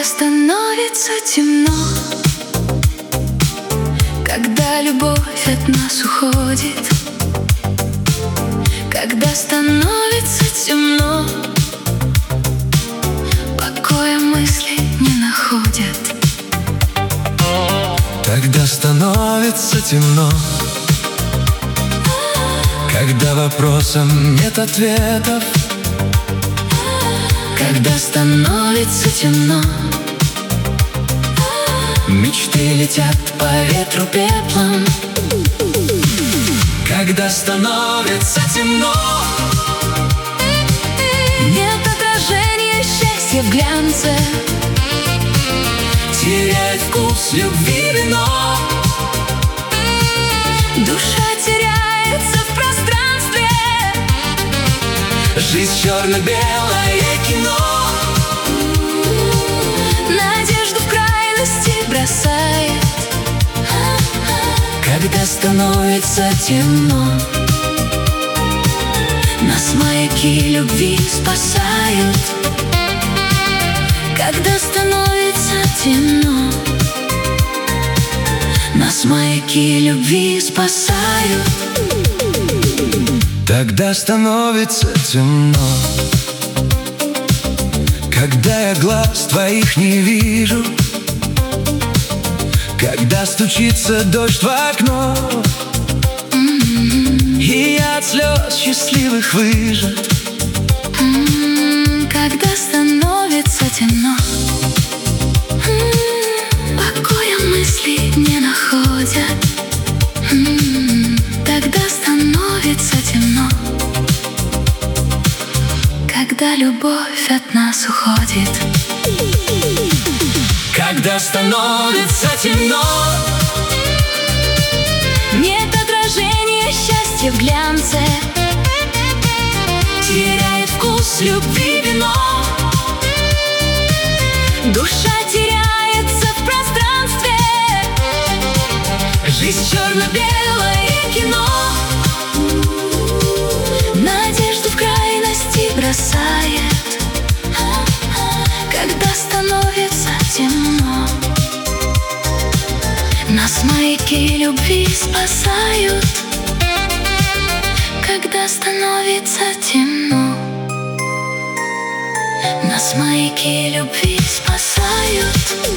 становится темно, когда любовь от нас уходит, когда становится темно, покоя мысли не находят. Когда становится темно, когда вопросам нет ответов, когда становится темно, мечты летят по ветру пеплом. Когда становится темно, нет отражения счастья в глянце, теряет вкус любви вино. душа теряется в пространстве, жизнь черно-белое кино. надежду в крайности бросает, Когда становится темно, нас маяки любви спасают. Когда становится темно, нас маяки любви спасают. тогда становится темно, когда я глаз твоих не вижу, когда стучится дождь в окно, и я от слез счастливых выжат. Когда становится темно, покоя мысли не находят. Тогда становится темно, когда любовь от нас уходит. Когда становится темно, нет отражения счастья в глянце, теряет вкус любви вино. Душа теряется в пространстве, жизнь черно-белое кино. Надежду в крайности бросает, когда становится темно, нас маяки любви спасают. Когда становится темно, нас маяки любви спасают.